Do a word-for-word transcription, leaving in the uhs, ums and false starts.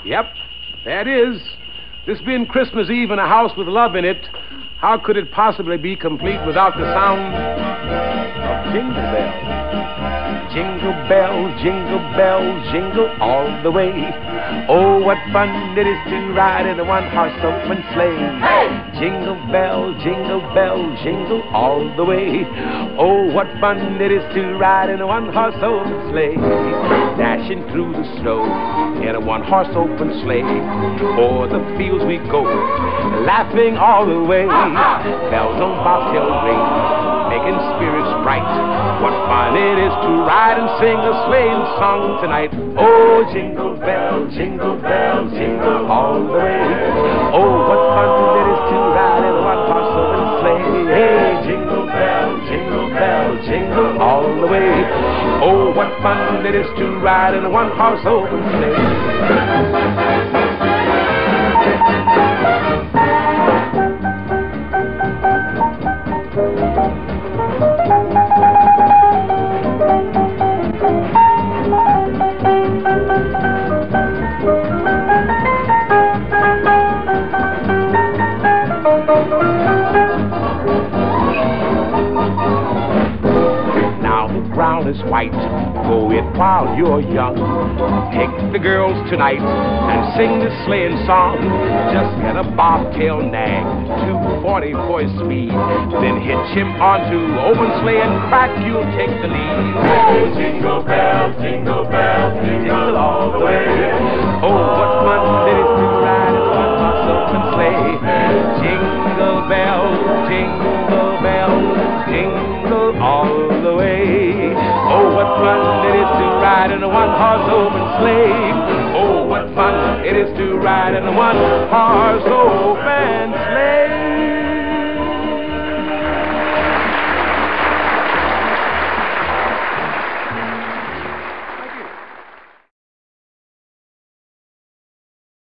Yep, that is. This being Christmas Eve in a house with love in it, how could it possibly be complete without the sound of jingle bells? Jingle bells, jingle bells, jingle all the way. Oh, what fun it is to ride in a one-horse open sleigh. Hey! Jingle bells, jingle bells, jingle all the way. Oh, what fun it is to ride in a one-horse open sleigh. Dashing through the snow in a one-horse open sleigh. O'er the fields we go, laughing all the way. Bells on bobtail ring, making spirits bright. What fun it is to ride and sing a sleighing song tonight. Oh, jingle bell, jingle bell, jingle all the way. Oh, what fun it is to ride in a one-horse open sleigh. Hey, jingle bell, jingle bell, jingle all the way. Oh, what fun it is to ride in a one-horse open sleigh. Is white, go it while you're young. Take the girls tonight and sing this sleighing song. Just get a bobtail nag, two forty for his speed. Then hitch him onto open sleigh and crack, you'll take the lead. Oh, jingle bells, jingle bells, jingle all the way. Oh, what fun it is to ride in a one-horse open sleigh. Jingle bells, jingle bells, jingle all the way. Oh, what fun it is to ride in a one-horse open sleigh. Oh, what fun it is to ride in a one-horse